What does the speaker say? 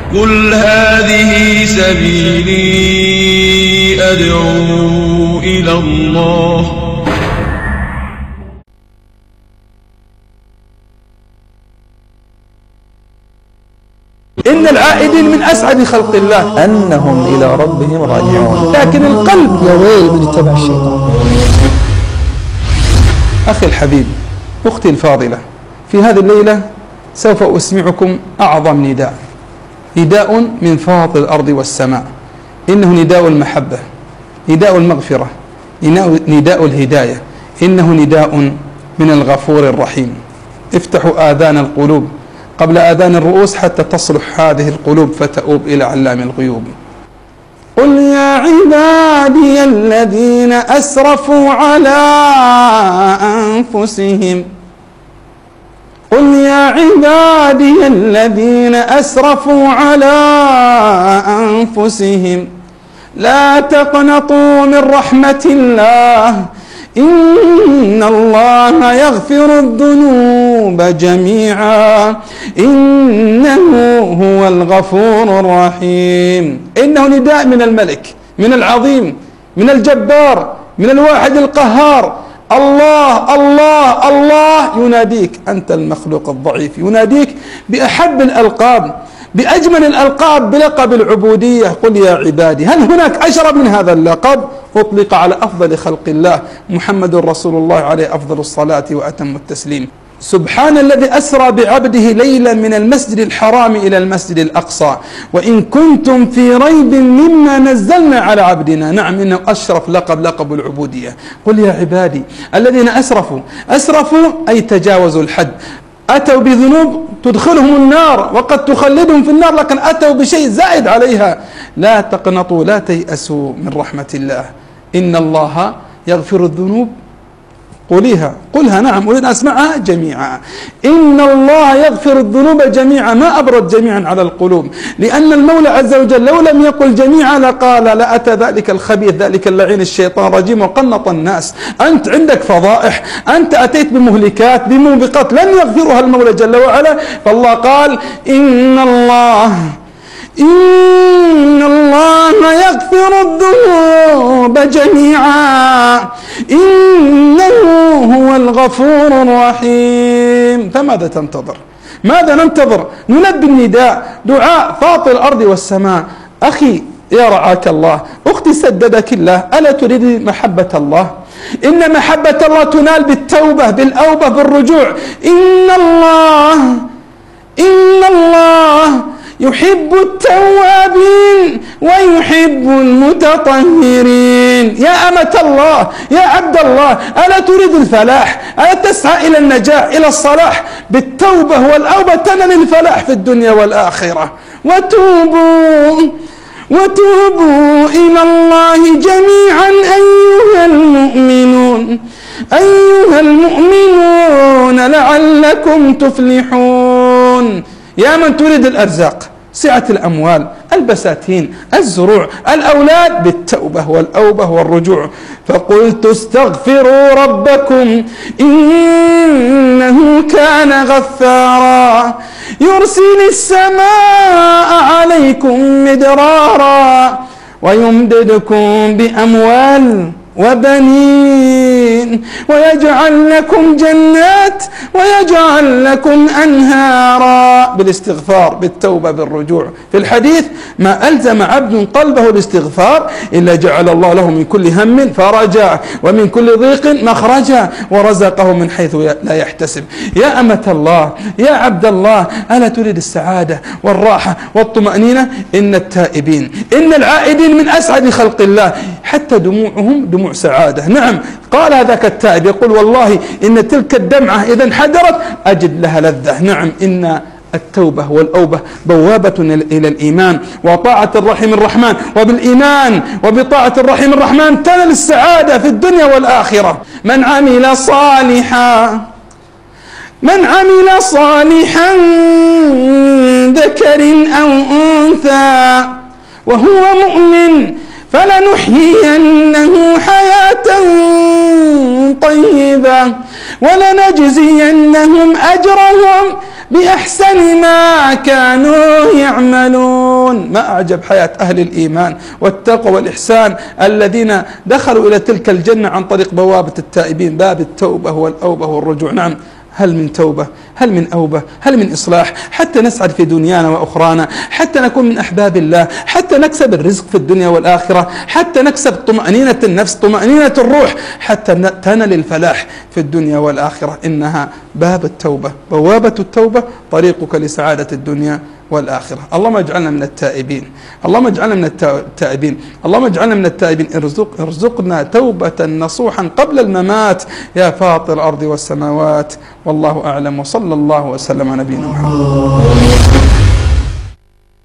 قل هذه سبيلي أدعو إلى الله. إن العائدين من أسعد خلق الله أنهم إلى ربهم راجعون. لكن القلب يا ويل من اتبع الشيطان. أخي الحبيب، أختي الفاضلة، في هذه الليلة سوف أسمعكم أعظم نداء، نداء من فاطر الأرض والسماء، إنه نداء المحبة، نداء المغفرة، نداء الهداية، إنه نداء من الغفور الرحيم. افتحوا آذان القلوب قبل آذان الرؤوس حتى تصلح هذه القلوب فتؤوب إلى علام الغيوب. قل يا عبادي الذين أسرفوا على أنفسهم، قل يا عبادي الذين أسرفوا على أنفسهم لا تقنطوا من رحمة الله إن الله يغفر الذنوب جميعا إنه هو الغفور الرحيم. إنه نداء من الملك، من العظيم، من الجبار، من الواحد القهار. الله الله الله يناديك، أنت المخلوق الضعيف، يناديك بأحب الألقاب، بأجمل الألقاب، بلقب العبودية. قل يا عبادي. هل هناك أشرف من هذا اللقب؟ أطلق على أفضل خلق الله محمد رسول الله عليه أفضل الصلاة وأتم التسليم. سبحان الذي أسرى بعبده ليلا من المسجد الحرام إلى المسجد الأقصى وإن كنتم في ريب مما نزلنا على عبدنا. نعم، إنه أشرف لقب العبودية. قل يا عبادي الذين أسرفوا أي تجاوزوا الحد، أتوا بذنوب تدخلهم النار وقد تخلدهم في النار، لكن أتوا بشيء زائد عليها. لا تقنطوا، لا تيأسوا من رحمة الله، إن الله يغفر الذنوب. قلها نعم، أريد أسمعها جميعا. إن الله يغفر الذنوب جميعا، ما أبرد جميعا على القلوب، لأن المولى عز وجل لو لم يقل جميعا لقال لأتى ذلك الخبيث ذلك اللعين الشيطان الرجيم وقنط الناس. أنت عندك فضائح، أنت أتيت بمهلكات بموبقات لن يغفرها المولى جل وعلا، فالله قال إن الله يغفر الذنوب جميعا إنه هو الغفور الرحيم. فماذا تنتظر؟ ماذا ننتظر؟ نلبي النداء، دعاء فاطر الأرض والسماء. أخي يا رعاك الله، أختي سددك الله، ألا تريد محبة الله؟ إن محبة الله تنال بالتوبة، بالأوبة، بالرجوع. إن الله يحب التوابين ويحب المتطهرين. يا أمة الله، يا عبد الله، ألا تريد الفلاح؟ ألا تسعى إلى النجاح، إلى الصلاح؟ بالتوبة والأوبة تنال الفلاح في الدنيا والآخرة. وتوبوا إلى الله جميعا أيها المؤمنون لعلكم تفلحون. يا من تريد الأرزاق، سعة الأموال، البساتين، الزروع، الأولاد، بالتوبة والأوبة والرجوع. فقلت استغفروا ربكم إنه كان غفارا يرسل السماء عليكم مدرارا ويمددكم بأموال وبنين ويجعل لكم جنات ويجعل لكم أنهارا. بالاستغفار، بالتوبة، بالرجوع. في الحديث ما ألزم عبد قلبه الاستغفار إلا جعل الله له من كل هم فرجا ومن كل ضيق مخرجا ورزقه من حيث لا يحتسب. يا أمة الله، يا عبد الله، ألا تريد السعادة والراحة والطمأنينة؟ إن التائبين، إن العائدين من أسعد خلق الله، حتى دموعهم دموع سعادة. نعم، قال هذاك التائب يقول والله إن تلك الدمعة إذا انحدرت أجد لها لذة. نعم، إن التوبة والأوبة بوابة إلى الإيمان وطاعة الرحيم الرحمن، وبالإيمان وبطاعة الرحيم الرحمن تنال السعادة في الدنيا والآخرة. من عمل صالحا ذكر أو أنثى وهو مؤمن فلنحيينه حياة طيبة ولنجزينهم أجرهم بأحسن ما كانوا يعملون. ما أعجب حياة أهل الإيمان والتقوى والإحسان الذين دخلوا إلى تلك الجنة عن طريق بوابة التائبين، باب التوبة والأوبة والرجوع. نعم، هل من توبة، هل من أوبة، هل من إصلاح، حتى نسعد في دنيانا وأخرانا، حتى نكون من أحباب الله، حتى نكسب الرزق في الدنيا والآخرة، حتى نكسب طمأنينة النفس، طمأنينة الروح، حتى تنل الفلاح في الدنيا والآخرة. إنها باب التوبة، بوابة التوبة طريقك لسعادة الدنيا والآخرة. اللهم اجعلنا من التائبين، اللهم اجعلنا من التائبين، اللهم اجعلنا من التائبين. ارزقنا توبة نصوحا قبل الممات يا فاطر الأرض والسماوات. والله أعلم، وصلى الله وسلم على نبينا محمد.